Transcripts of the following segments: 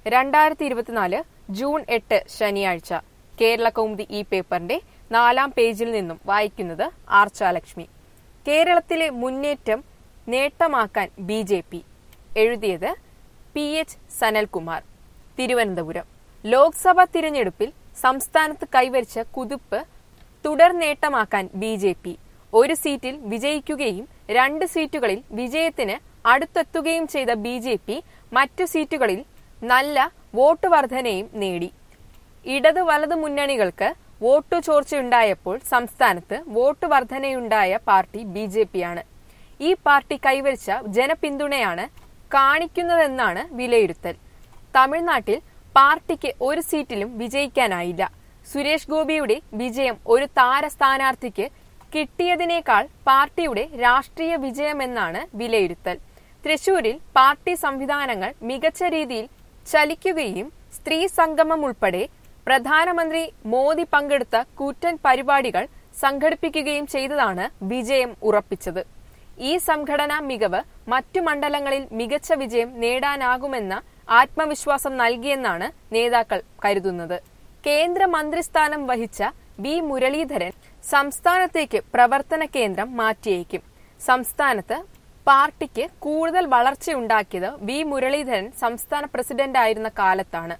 2024 June 8 ശനിയാഴ്ച കേരള കൗമുദി ഈ പേപ്പറിന്റെ 4-ാം പേജിൽ നിന്നും വായിക്കുന്നത് ആർച്ചാലക്ഷ്മി. കേരളത്തിലെ മുന്നേറ്റം നേട്ടമാക്കാൻ ബി.ജെ.പി. എഴുതിയത് പി.എച്ച്. സനൽകുമാർ, തിരുവനന്തപുരം. ലോക്സഭാ തിരഞ്ഞെടുപ്പിൽ സംസ്ഥാനത്ത് കൈവരിച്ച കുതിപ്പ് തുടർ നേട്ടമാക്കാൻ ബി.ജെ.പി. ഒരു സീറ്റിൽ വിജയിക്കുകയും 2 സീറ്റുകളിൽ വിജയത്തിന് അടുത്തെത്തുകയും ചെയ്ത ബി.ജെ.പി. മറ്റു സീറ്റുകളിൽ നല്ല വോട്ട് വർധനയും നേടി. ഇടത് വലത് മുന്നണികൾക്ക് വോട്ടു ചോർച്ചയുണ്ടായപ്പോൾ സംസ്ഥാനത്ത് വോട്ട് വർധനയുണ്ടായ പാർട്ടി ബി.ജെ.പിയാണ്. ഈ പാർട്ടി കൈവരിച്ച ജനപിന്തുണയാണ് കാണിക്കുന്നതെന്നാണ് വിലയിരുത്തൽ. തമിഴ്നാട്ടിൽ പാർട്ടിക്ക് ഒരു സീറ്റിലും വിജയിക്കാനായില്ല. സുരേഷ് ഗോപിയുടെ വിജയം ഒരു താര സ്ഥാനാർത്ഥിക്ക് കിട്ടിയതിനേക്കാൾ പാർട്ടിയുടെ രാഷ്ട്രീയ വിജയമെന്നാണ് വിലയിരുത്തൽ. തൃശൂരിൽ പാർട്ടി സംവിധാനങ്ങൾ മികച്ച രീതിയിൽ ചലിക്കുകയും സ്ത്രീ സംഗമം ഉൾപ്പെടെ പ്രധാനമന്ത്രി മോദി പങ്കെടുത്ത കൂറ്റൻ പരിപാടികൾ സംഘടിപ്പിക്കുകയും ചെയ്തതാണ് വിജയം ഉറപ്പിച്ചത്. ഈ സംഘടനാ മികവ് മറ്റു മണ്ഡലങ്ങളിൽ മികച്ച വിജയം നേടാനാകുമെന്ന ആത്മവിശ്വാസം നൽകിയെന്നാണ് നേതാക്കൾ കരുതുന്നത്. കേന്ദ്ര മന്ത്രിസ്ഥാനം വഹിച്ച വി മുരളീധരൻ സംസ്ഥാനത്തേക്ക് പ്രവർത്തന കേന്ദ്രം മാറ്റിയേക്കും. സംസ്ഥാനത്ത് പാർട്ടിക്ക് കൂടുതൽ വളർച്ചയുണ്ടാക്കിയത് വി മുരളീധരൻ സംസ്ഥാന പ്രസിഡന്റായിരുന്ന കാലത്താണ്.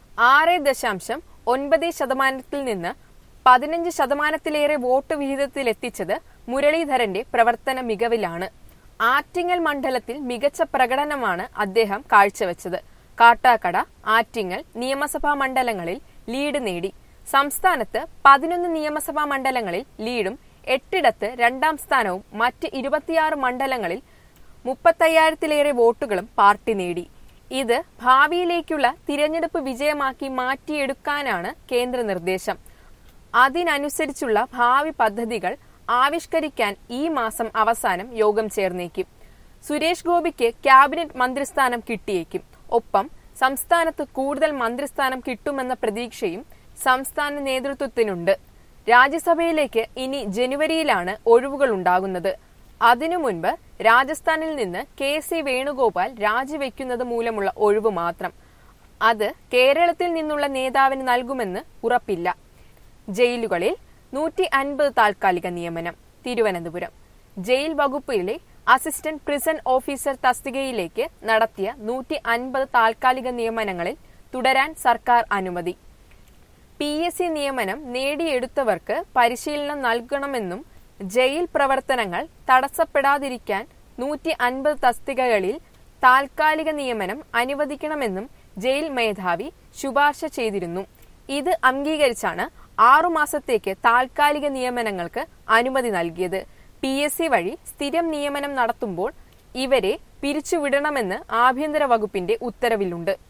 6.9% നിന്ന് 15% വോട്ട് വിഹിതത്തിലെത്തിച്ചത് മുരളീധരന്റെ പ്രവർത്തന മികവിലാണ്. ആറ്റിങ്ങൽ മണ്ഡലത്തിൽ മികച്ച പ്രകടനമാണ് അദ്ദേഹം കാഴ്ചവെച്ചത്. കാട്ടാക്കട, ആറ്റിങ്ങൽ നിയമസഭാ മണ്ഡലങ്ങളിൽ ലീഡ് നേടി. സംസ്ഥാനത്ത് 11 നിയമസഭാ മണ്ഡലങ്ങളിൽ ലീഡും 8 2ാം സ്ഥാനവും മറ്റ് 26 മണ്ഡലങ്ങളിൽ 35,000 വോട്ടുകളും പാർട്ടി നേടി. ഇത് ഭാവിയിലേക്കുള്ള തിരഞ്ഞെടുപ്പ് വിജയമാക്കി മാറ്റിയെടുക്കാനാണ് കേന്ദ്ര നിർദ്ദേശം. അതിനനുസരിച്ചുള്ള ഭാവി പദ്ധതികൾ ആവിഷ്കരിക്കാൻ ഈ മാസം അവസാനം യോഗം ചേർന്നേക്കും. സുരേഷ് ഗോപിക്ക് ക്യാബിനറ്റ് മന്ത്രിസ്ഥാനം കിട്ടിയേക്കും. ഒപ്പം സംസ്ഥാനത്ത് കൂടുതൽ മന്ത്രിസ്ഥാനം കിട്ടുമെന്ന പ്രതീക്ഷയും സംസ്ഥാന നേതൃത്വത്തിനുണ്ട്. രാജ്യസഭയിലേക്ക് ഇനി ജനുവരിയിലാണ് ഒഴിവുകൾ ഉണ്ടാകുന്നത്. അതിനു മുൻപ് രാജസ്ഥാനിൽ നിന്ന് കെ.സി. വേണുഗോപാൽ രാജിവെക്കുന്നത് മൂലമുള്ള ഒഴിവ് മാത്രം. അത് കേരളത്തിൽ നിന്നുള്ള നേതാവിന് നൽകുമെന്ന് ഉറപ്പില്ല. ജയിലുകളിൽ 150 താൽക്കാലിക നിയമനം. തിരുവനന്തപുരം. ജയിൽ വകുപ്പിലെ അസിസ്റ്റന്റ് പ്രിസൺ ഓഫീസർ തസ്തികയിലേക്ക് നടത്തിയ 150 താൽക്കാലിക നിയമനങ്ങളിൽ തുടരാൻ സർക്കാർ അനുമതി. PSC നിയമനം നേടിയെടുത്തവർക്ക് പരിശീലനം നൽകണമെന്നും ജയിൽ പ്രവർത്തനങ്ങൾ തടസ്സപ്പെടാതിരിക്കാൻ 150 തസ്തികകളിൽ താൽക്കാലിക നിയമനം അനുവദിക്കണമെന്നും ജയിൽ മേധാവി ശുപാർശ ചെയ്തിരുന്നു. ഇത് അംഗീകരിച്ചാണ് 6 മാസത്തേക്ക് താൽക്കാലിക നിയമനങ്ങൾക്ക് അനുമതി നൽകിയത്. PSC വഴി സ്ഥിരം നിയമനം നടത്തുമ്പോൾ ഇവരെ പിരിച്ചുവിടണമെന്ന് ആഭ്യന്തര വകുപ്പിന്റെ ഉത്തരവിലുണ്ട്.